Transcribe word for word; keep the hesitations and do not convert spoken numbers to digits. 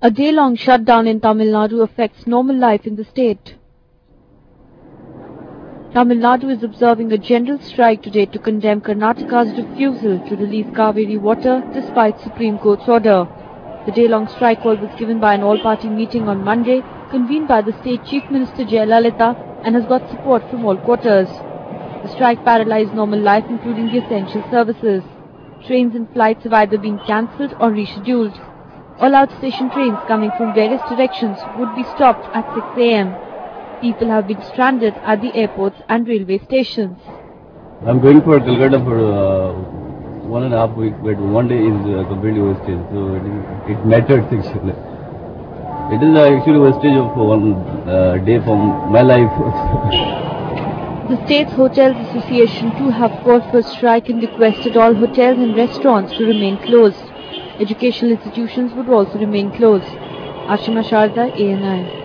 A day-long shutdown in Tamil Nadu affects normal life in the state. Tamil Nadu is observing a general strike today to condemn Karnataka's refusal to release Kaveri water despite Supreme Court's order. The day-long strike call was given by an all-party meeting on Monday, convened by the state Chief Minister Jayalalitha, and has got support from all quarters. The strike paralyzed normal life, including the essential services. Trains and flights have either been cancelled or rescheduled. All outstation trains coming from various directions would be stopped at six A M People have been stranded at the airports and railway stations. I'm going for Calcutta for uh, one and a half week, but one day is uh, completely wasted, so it, it matters actually. It is uh, actually wastage of one uh, day from my life. The State's Hotels Association too have called for a strike and requested all hotels and restaurants to remain closed. Educational institutions would also remain closed. Ashima Sharda, A N I.